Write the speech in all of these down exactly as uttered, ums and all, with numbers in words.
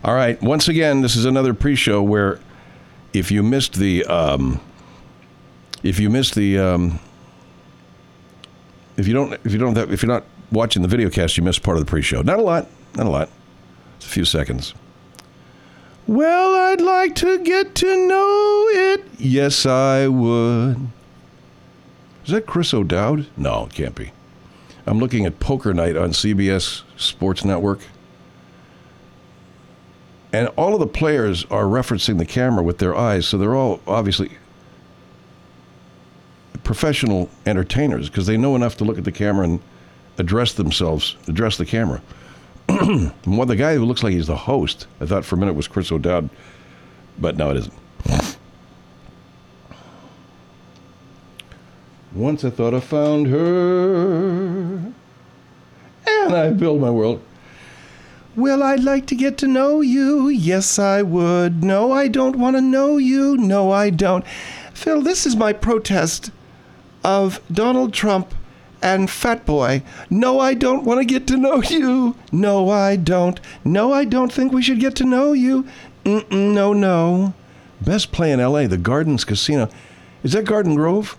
All right. Once again, this is another pre-show where if you missed the, um, if you missed the, um, if you don't, if you don't, have, if you're not watching the video cast, you missed part of the pre-show. Not a lot. Not a lot. It's a few seconds. Well, I'd like to get to know it. Yes, I would. Is that Chris O'Dowd? No, it can't be. I'm looking at Poker Night on C B S Sports Network. And all of the players are referencing the camera with their eyes, so they're all obviously professional entertainers because they know enough to look at the camera and address themselves, address the camera. Well, the guy who looks like he's the host, I thought for a minute was Chris O'Dowd, but no, it isn't. Once I thought I found her, and I built my world. Well, I'd like to get to know you. Yes, I would. No, I don't want to know you. No, I don't. Phil, this is my protest of Donald Trump and Fat Boy. No, I don't want to get to know you. No, I don't. No, I don't think we should get to know you. Mm-mm, no, no. Best play in L A, the Gardens Casino. Is that Garden Grove?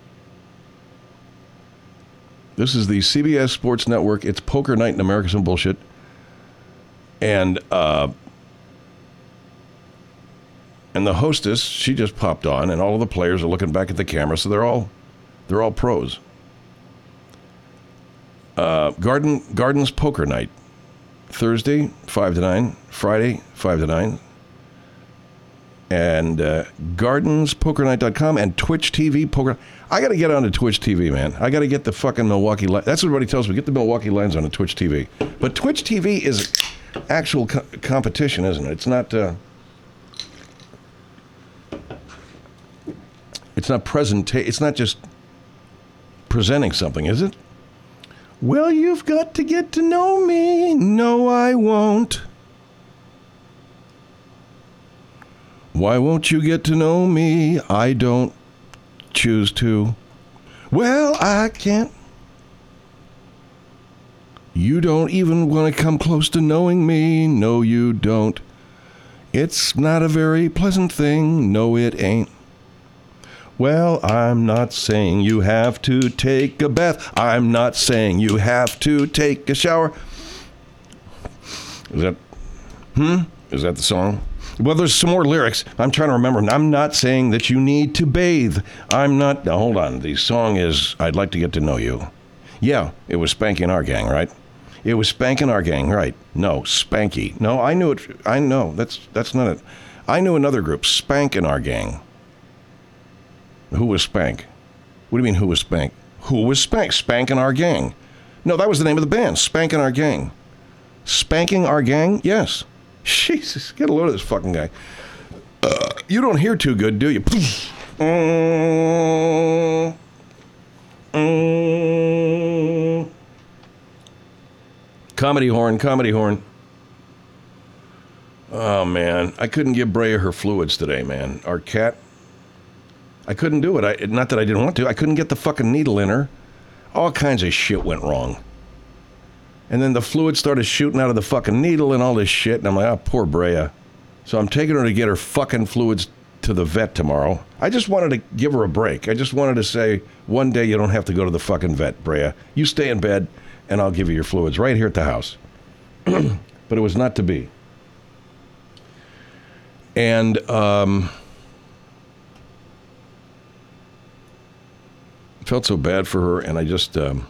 This is the C B S Sports Network. It's Poker Night in America, some bullshit. And uh, and the hostess, she just popped on, and all of the players are looking back at the camera, so they're all they're all pros. Uh, Garden Gardens Poker Night, Thursday five to nine, Friday five to nine, and uh, gardens poker night dot com and Twitch T V Poker. I got to get onto Twitch T V, man. I got to get the fucking Milwaukee. Li- That's what everybody tells me. Get the Milwaukee Lions on the Twitch T V. But Twitch T V is actual co- competition, isn't it? It's not. Uh, it's not present. It's not just presenting something, is it? Well, you've got to get to know me. No, I won't. Why won't you get to know me? I don't choose to. Well, I can't. You don't even want to come close to knowing me. No, you don't. It's not a very pleasant thing. No, it ain't. Well, I'm not saying you have to take a bath. I'm not saying you have to take a shower. Is that, hmm? Is that the song? Well, there's some more lyrics. I'm trying to remember. I'm not saying that you need to bathe. I'm not, now hold on. The song is, I'd like to get to know you. Yeah, it was Spanky and Our Gang, right? It was Spank and Our Gang, right? No, Spanky. No, I knew it. I know. That's that's not it. I knew another group, Spank and Our Gang. Who was Spank? What do you mean, who was Spank? Who was Spank? Spank and Our Gang. No, that was the name of the band, Spank and Our Gang. Spanking Our Gang? Yes. Jesus, get a load of this fucking guy. Uh, you don't hear too good, do you? mm, mm. Comedy horn, comedy horn. Oh, man. I couldn't give Brea her fluids today, man. Our cat. I couldn't do it. I, not that I didn't want to. I couldn't get the fucking needle in her. All kinds of shit went wrong. And then the fluid started shooting out of the fucking needle and all this shit. And I'm like, oh, poor Brea. So I'm taking her to get her fucking fluids to the vet tomorrow. I just wanted to give her a break. I just wanted to say, one day you don't have to go to the fucking vet, Brea. You stay in bed and I'll give you your fluids right here at the house. But it was not to be. And, um... felt so bad for her, and I just, um,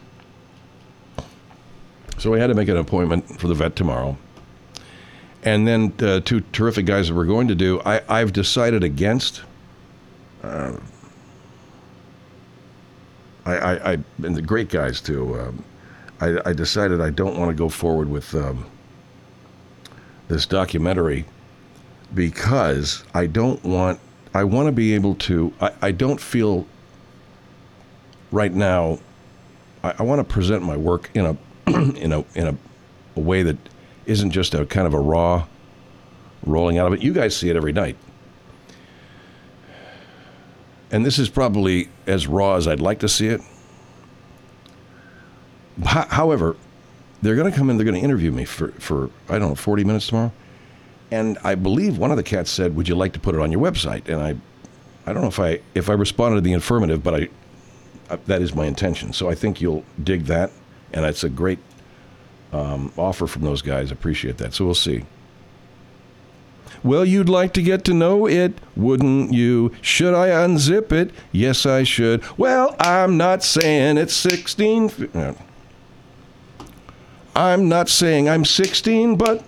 so I had to make an appointment for the vet tomorrow. And then uh, two terrific guys that we're going to do, I, I've decided against, uh, I, I, I, and the great guys too, um, I, I decided I don't want to go forward with um, this documentary because I don't want, I want to be able to, I, I don't feel right now, I, I want to present my work in a in a in a, a way that isn't just a kind of a raw rolling out of it. You guys see it every night, and this is probably as raw as I'd like to see it. H- however, they're going to come in. They're going to interview me for for I don't know forty minutes tomorrow, And I believe one of the cats said, "Would you like to put it on your website?" And I, I don't know if I if I responded to the affirmative, but I, I that is my intention. So I think you'll dig that, and it's a great um, offer from those guys. Appreciate that. So we'll see. Well, you'd like to get to know it, wouldn't you? Should I unzip it? Yes, I should. Well, I'm not saying it's sixteen. No. I'm not saying I'm sixteen, but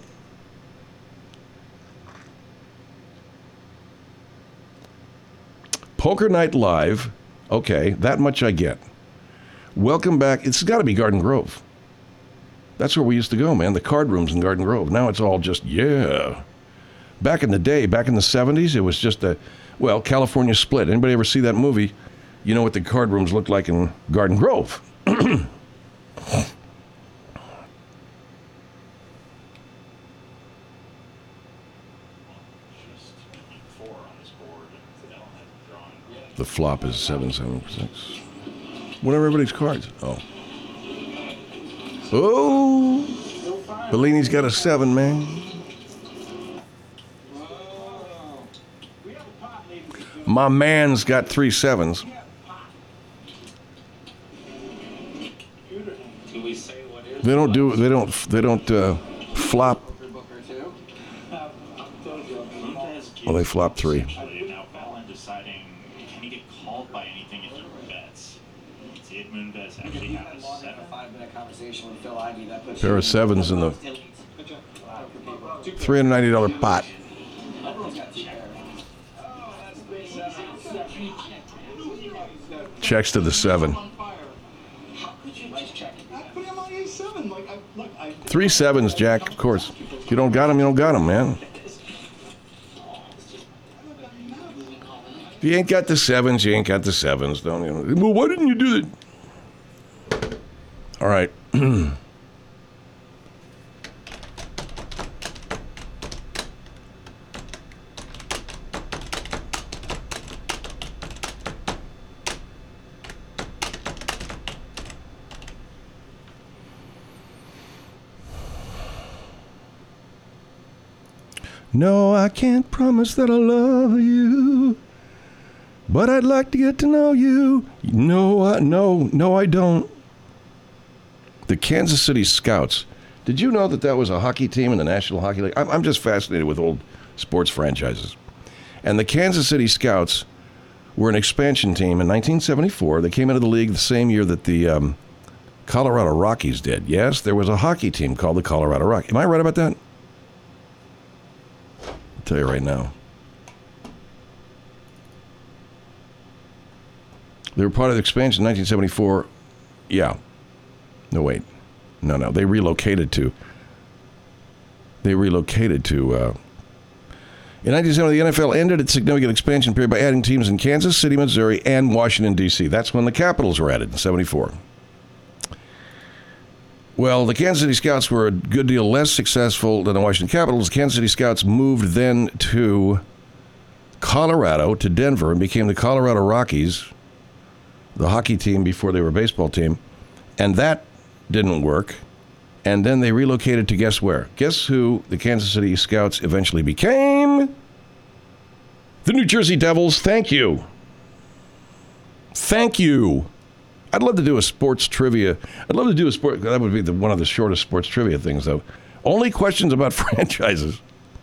Poker Night Live, okay, that much I get. Welcome back. It's got to be Garden Grove. That's where we used to go, man, the card rooms in Garden Grove. Now it's all just, yeah. Back in the day, back in the seventies, it was just a, well, California Split. Anybody ever see that movie? You know what the card rooms looked like in Garden Grove. The flop is seven, seven, six. What are everybody's cards? Oh. Oh! Bellini's got a seven, man. My man's got three sevens. They don't do. They don't. They don't uh, flop. Well, they flop three. Pair of sevens in the three hundred ninety dollars pot. Checks to the seven. Three sevens, Jack, of course. If you don't got them, you don't got them, man. If you ain't got the sevens, you ain't got the sevens. Don't you? Well, why didn't you do that? All right. No, I can't promise that I love you, but I'd like to get to know you. No, I, no, no, I don't. The Kansas City Scouts. Did you know that that was a hockey team in the National Hockey League? I'm, I'm just fascinated with old sports franchises. And the Kansas City Scouts were an expansion team in nineteen seventy-four. They came into the league the same year that the um, Colorado Rockies did. Yes, there was a hockey team called the Colorado Rockies. Am I right about that? I'll tell you right now. They were part of the expansion in nineteen seventy-four. Yeah. No, wait. No, no. They relocated to... They relocated to... Uh, in nineteen seventy, the N F L ended its significant expansion period by adding teams in Kansas City, Missouri, and Washington, D C That's when the Capitals were added in seventy-four. Well, the Kansas City Scouts were a good deal less successful than the Washington Capitals. The Kansas City Scouts moved then to Colorado, to Denver, and became the Colorado Rockies, the hockey team before they were a baseball team. And that didn't work. And then they relocated to guess where? Guess who the Kansas City Scouts eventually became? The New Jersey Devils. Thank you. Thank you. I'd love to do a sports trivia. I'd love to do a sport. That would be the, one of the shortest sports trivia things, though. Only questions about franchises.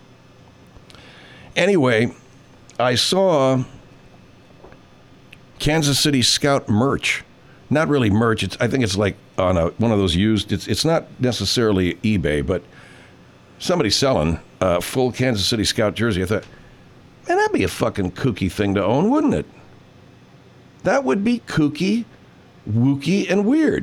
Anyway, I saw Kansas City Scout merch. Not really merch. It's, I think it's like on a, one of those used. It's it's not necessarily eBay, but somebody's selling a full Kansas City Scout jersey. I thought, man, that'd be a fucking kooky thing to own, wouldn't it? That would be kooky, wooky, and weird.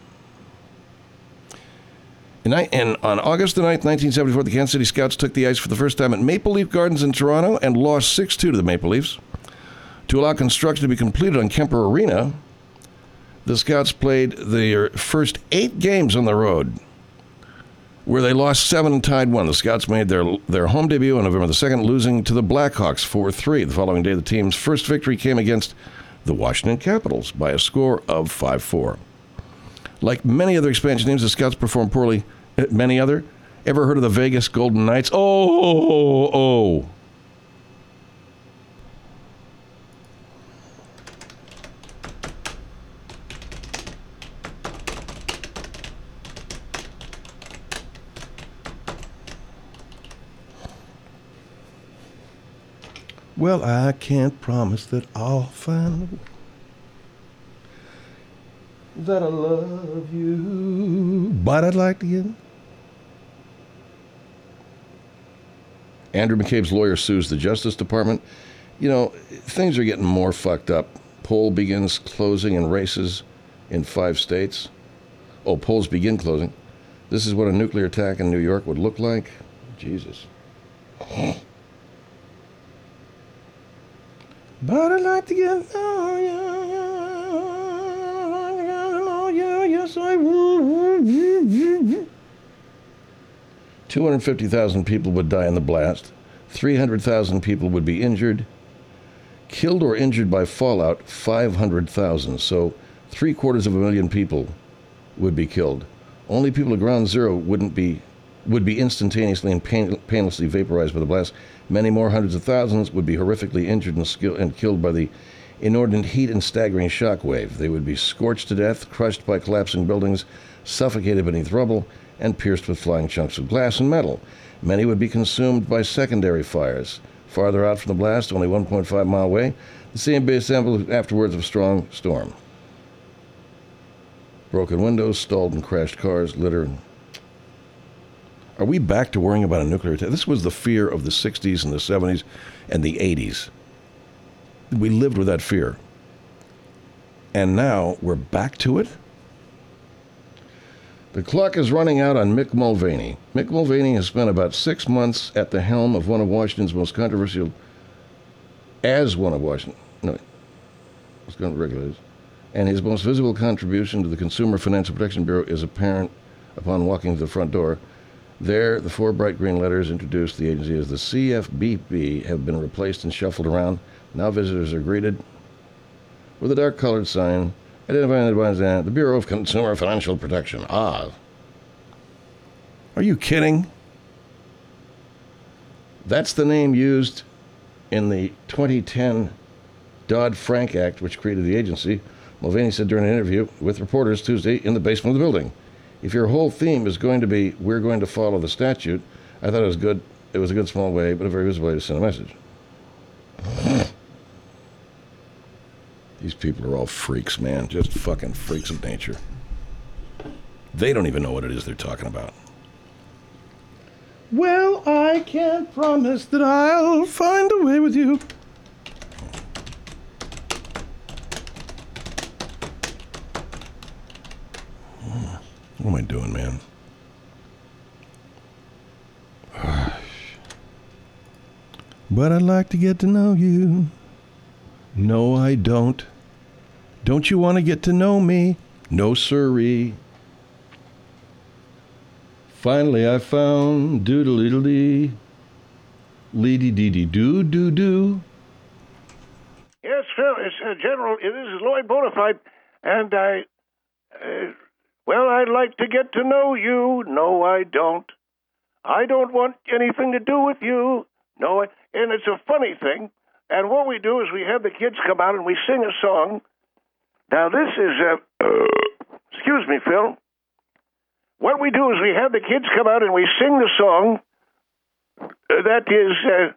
And, I, and on August the ninth, nineteen seventy-four, the Kansas City Scouts took the ice for the first time at Maple Leaf Gardens in Toronto and lost six two to the Maple Leafs. To allow construction to be completed on Kemper Arena, the Scouts played their first eight games on the road, where they lost seven and tied one. The Scouts made their their home debut on November the second, losing to the Blackhawks four three. The following day, the team's first victory came against the Washington Capitals by a score of five four. Like many other expansion teams, the Scouts performed poorly. Many other Ever heard of the Vegas Golden Knights? Oh, oh, oh. Well, I can't promise that I'll find that I love you, but I'd like to get... Andrew McCabe's lawyer sues the Justice Department. You know, things are getting more fucked up. Poll begins closing in races in five states. Oh, polls begin closing. This is what a nuclear attack in New York would look like. Jesus. But I'd like to get to know you, yes I would. two hundred fifty thousand people would die in the blast. three hundred thousand people would be injured. Killed or injured by fallout, five hundred thousand. So three quarters of a million people would be killed. Only people at ground zero wouldn't be, would be instantaneously and pain, painlessly vaporized by the blast. Many more hundreds of thousands would be horrifically injured and, skill, and killed by the inordinate heat and staggering shock wave. They would be scorched to death, crushed by collapsing buildings, suffocated beneath rubble, and pierced with flying chunks of glass and metal. Many would be consumed by secondary fires. Farther out from the blast, only one point five mile away, the scene be assembled afterwards of a strong storm. Broken windows, stalled and crashed cars, litter. Are we back to worrying about a nuclear attack? This was the fear of the sixties and the seventies and the eighties. We lived with that fear. And now we're back to it? The clock is running out on Mick Mulvaney. Mick Mulvaney has spent about six months at the helm of one of Washington's most controversial, as one of Washington, no, most regulators, and his most visible contribution to the Consumer Financial Protection Bureau is apparent upon walking to the front door. There, the four bright green letters introduced the agency as the C F B B have been replaced and shuffled around. Now visitors are greeted with a dark-colored sign identifying the, the Bureau of Consumer Financial Protection. Ah. Are you kidding? That's the name used in the twenty ten Dodd-Frank Act, which created the agency. Mulvaney said during an interview with reporters Tuesday in the basement of the building, if your whole theme is going to be, we're going to follow the statute, I thought it was good. It was a good small way, but a very visible way to send a message. These people are all freaks, man. Just fucking freaks of nature. They don't even know what it is they're talking about. Well, I can't promise that I'll find a way with you. What am I doing, man? But I'd like to get to know you. No, I don't. Don't you want to get to know me? No, sirree. Finally, I found doodle-dee, lee-dee-dee-dee-doo-doo-doo. Yes, Phil, it's uh, General. This is Lloyd Bonafide, and I, uh, well, I'd like to get to know you. No, I don't. I don't want anything to do with you. No, I, and it's a funny thing. And what we do is we have the kids come out and we sing a song. Now, this is, uh, uh, excuse me, Phil. What we do is we have the kids come out and we sing the song uh, that is, uh,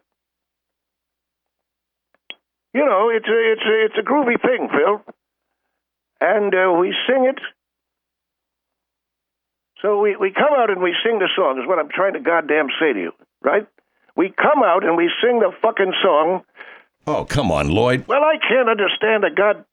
you know, it's a, it's a, it's a groovy thing, Phil. And uh, we sing it. So we, we come out and we sing the song is what I'm trying to goddamn say to you, right? We come out and we sing the fucking song. Oh, come on, Lloyd. Well, I can't understand a god...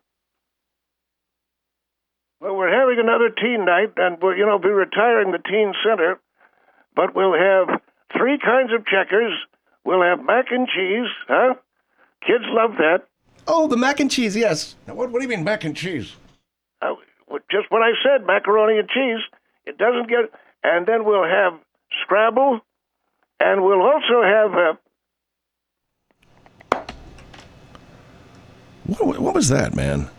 Well, we're having another teen night, and we'll, you know, be retiring the teen center, but we'll have three kinds of checkers. We'll have mac and cheese, huh? Kids love that. Oh, the mac and cheese, yes. Now, what, what do you mean mac and cheese? Uh, just what I said, macaroni and cheese. It doesn't get... And then we'll have Scrabble, and we'll also have... Uh, What, what was that, man?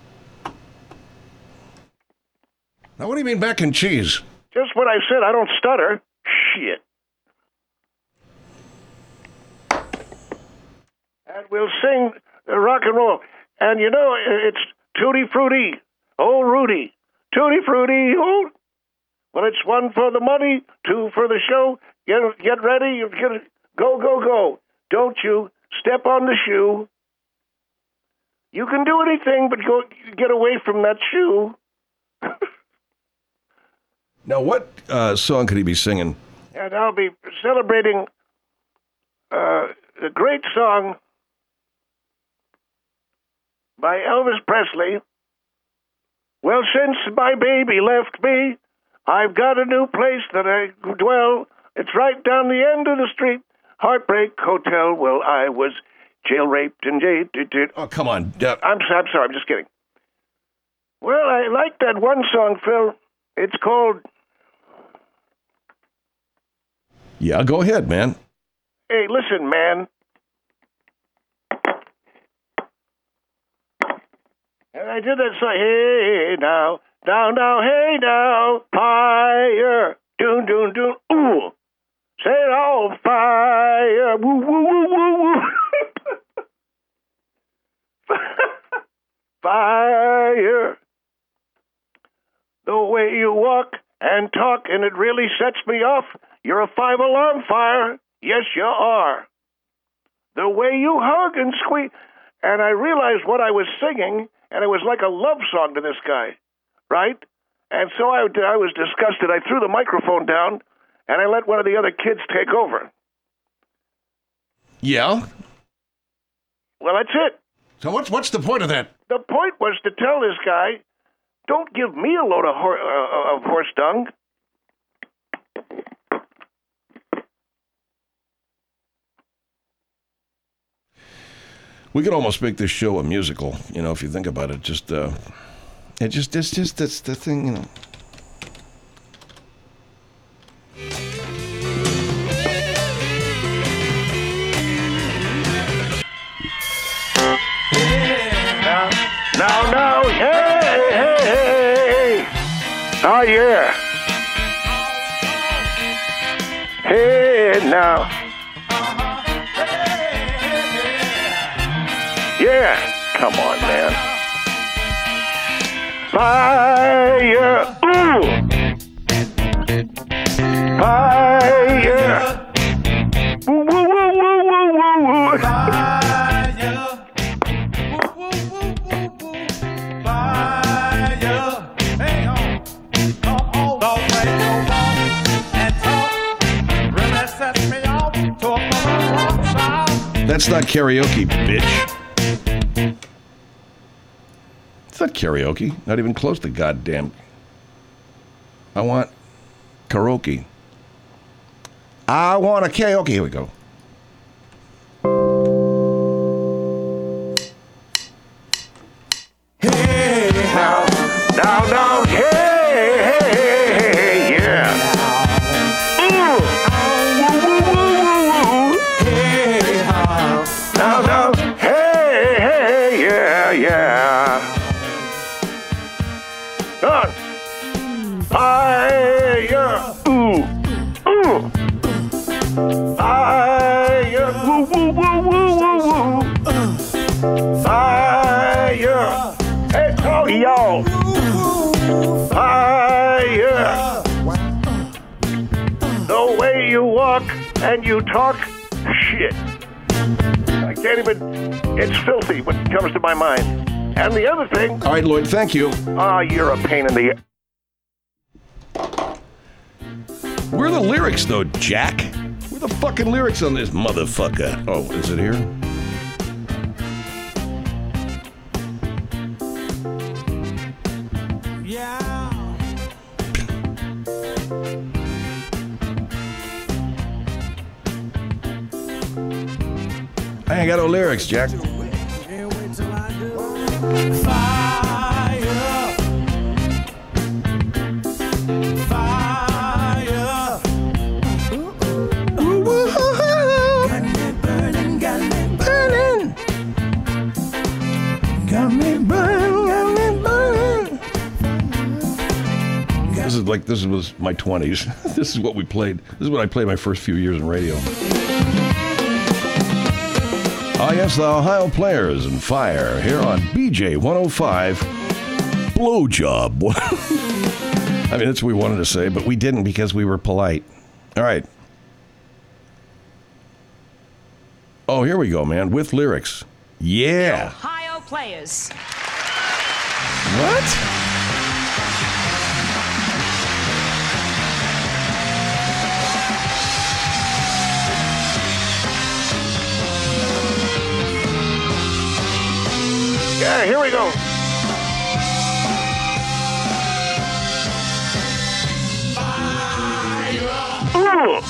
Now, what do you mean mac and cheese? Just what I said. I don't stutter. Shit. and we'll sing uh, rock and roll. And you know, it's Tutti Frutti, oh Rudy, Tutti Frutti, oh. Well, it's one for the money, two for the show. Get get ready, get go go go. Don't you step on the shoe. You can do anything, but go get away from that shoe. Now, what uh, song could he be singing? And I'll be celebrating uh, a great song by Elvis Presley. Well, since my baby left me, I've got a new place that I dwell. It's right down the end of the street, Heartbreak Hotel. Well, I was jail raped and jailed. Oh, come on. Uh, I'm, I'm sorry, I'm just kidding. Well, I like that one song, Phil. It's called... Yeah, go ahead, man. Hey, listen, man. And I did that song. Hey, now, now, now, hey, now, fire. Doon, doon, doon. Ooh. Say it all, fire. Woo, woo, woo, woo, woo. Fire. The way you walk and talk, and it really sets me off. You're a five-alarm fire. Yes, you are. The way you hug and squeeze. And I realized what I was singing, and it was like a love song to this guy, right? And so I, I was disgusted. I threw the microphone down, and I let one of the other kids take over. Yeah? Well, that's it. So what's what's the point of that? The point was to tell this guy, don't give me a load of, hor- uh, of horse dung. We could almost make this show a musical, you know, if you think about it. Just, uh, it just, it's just, that's the thing, you know. Now, now, now, hey, hey, hey. Oh, yeah. Hey, now. Yeah, come on, man. Fire, ooh. Fire. Woo, woo, woo, woo, woo, woo, woo. Fire. Woo, woo, woo, woo, woo. Fire. Hang on. Come on, don't make no walk and talk. Really sets me off to a rock song. That's not karaoke, bitch. It's not karaoke. Not even close to goddamn. I want karaoke. I want a karaoke. Here we go. Hey, now, now, now, hey, hey, hey, hey, yeah. Ooh. Woo, woo, woo, woo, woo. Hey, now, now, hey, hey, yeah, yeah. On. Fire, ooh, ooh. Fire, woo, woo, woo, woo, woo, woo. Fire. Hey, oh, y'all. Fire. The way you walk and you talk, shit. I can't even, it's filthy what comes to my mind. And the other thing, All right, Lloyd, thank you. ah, you're a pain in the... Where are the lyrics, though, Jack? Where are the fucking lyrics on this motherfucker? Oh, is it here? Yeah. I ain't got no lyrics, Jack. Can't wait till I do. Fire. Fire. Got me burning, got me burning. Got me burning, got me burning. This is like, this was my twenties. This is what we played. This is what I played my first few years in radio. Ah, yes, the Ohio Players and Fire here on B J one oh five. Blowjob. I mean, that's what we wanted to say, but we didn't because we were polite. All right. Oh, here we go, man. With lyrics. Yeah. Ohio Players. What? Yeah, here we go. Ooh.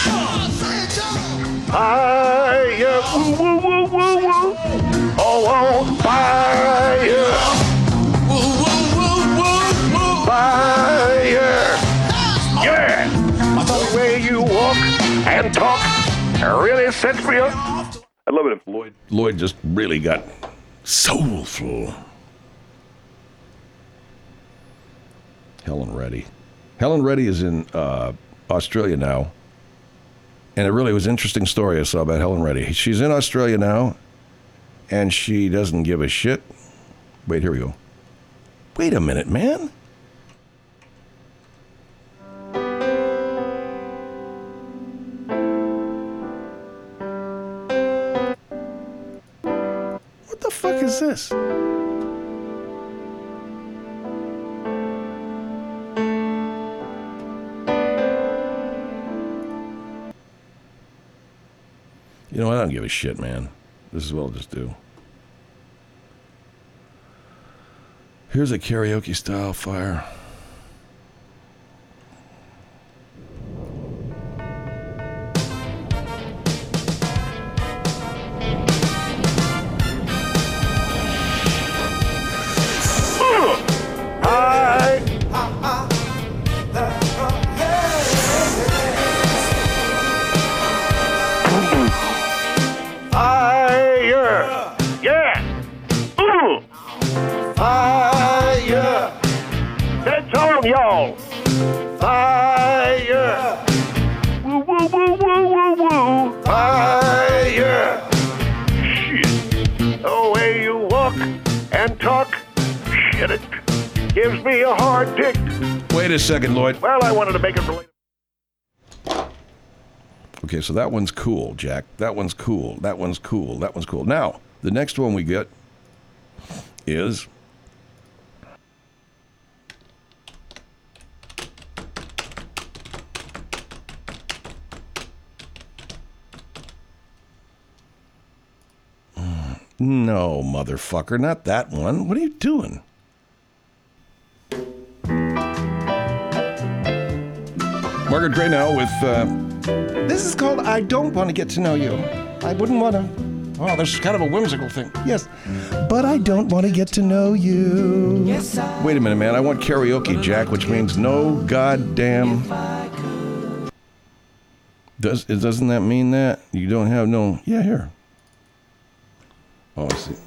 Fire, woo, woo, woo, woo, woo. Oh, oh, fire. Woo, woo, woo, woo, woo. Fire. Yeah. The way you walk and talk really sets me up. I love it if Lloyd, Lloyd just really got soulful. Helen Reddy. Helen Reddy is in uh, Australia now. And it really was an interesting story I saw about Helen Reddy. She's in Australia now, and she doesn't give a shit. Wait, here we go. Wait a minute, man. What the fuck is this? You know what? I don't give a shit, man. This is what I'll just do. Here's a karaoke style fire. Y'all, fire, woo, woo, woo, woo, woo, woo, fire, shit, the way you walk and talk, shit, it gives me a hard dick. Wait a second, Lloyd. Well, I wanted to make it relate. Okay, so that one's cool, Jack. That one's cool. That one's cool. That one's cool. Now, the next one we get is... No, motherfucker, not that one. What are you doing? Margaret Gray now with, uh, this is called I Don't Want to Get to Know You. I wouldn't want to. Oh, this is kind of a whimsical thing. Yes, but I don't want to get to know you. Yes, I Wait a minute, man. I want karaoke, Jack, which means no goddamn... Does, doesn't that mean that? You don't have no... Yeah, here. Oh, I see.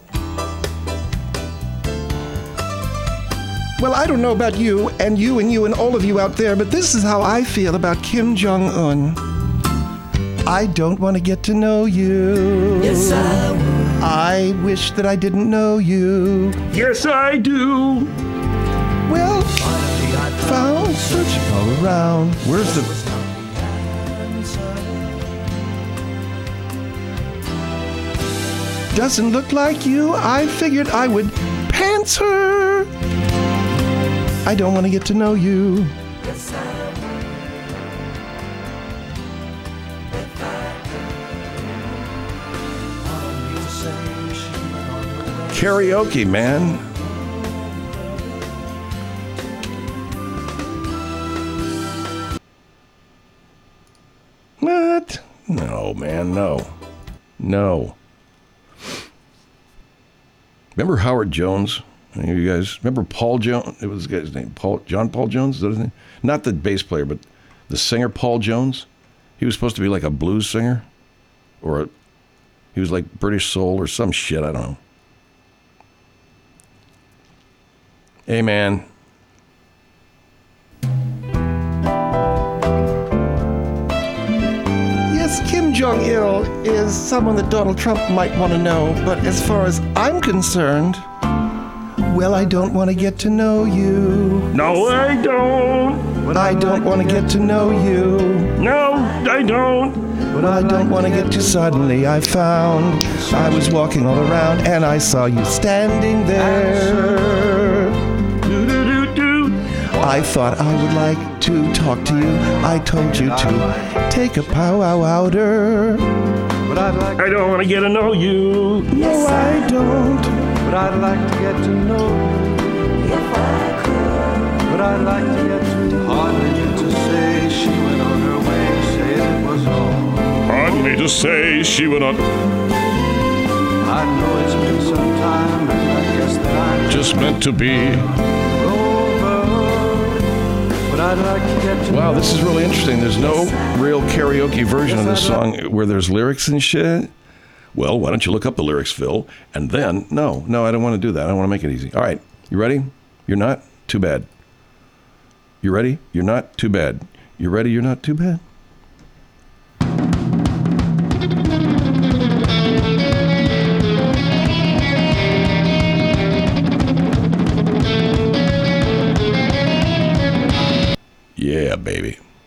Well, I don't know about you, and you and you and all of you out there, but this is how I feel about Kim Jong-un. I don't want to get to know you. Yes, I would. I wish that I didn't know you. Yes, I do. Well, found searching all around. Where's the... Doesn't look like you. I figured I would pants her. I don't want to get to know you. Karaoke, man. What? No, man, no. No. Remember Howard Jones? Any of you guys remember Paul Jones? It was the guy's name, Paul John Paul Jones. Is that his name? Not the bass player, but the singer Paul Jones. He was supposed to be like a blues singer, or a, he was like British soul or some shit. I don't know. Hey, man. Yes, Kim Jong Il is someone that Donald Trump might want to know, but as far as I'm concerned, well, I don't want to get to know you. No, I don't. But I don't want to get to know you. No, I don't. But I don't want to get to suddenly. I found I was walking all around and I saw you standing there. Do-do-do-do. I thought I would like to talk to you. I told you to take a powwow outer. But I'd like, I don't want to get to know you. No, I don't. but I'd like to get to know you. But I'd like to get to know hardly need to say she went on her way, say it was all. Hard me to say she would not. I know it's been some time, and I guess that I'm Just meant to be. over. But I'd like to get to Wow, know this is really interesting. There's no real karaoke version of this song where there's lyrics and shit. Well, why don't you look up the lyrics, Phil? And then, no, no, I don't want to do that. I want to make it easy. All right, you ready? You're not? Too bad. You ready? You're not? Too bad. You ready? You're not? Too bad. Yeah, baby.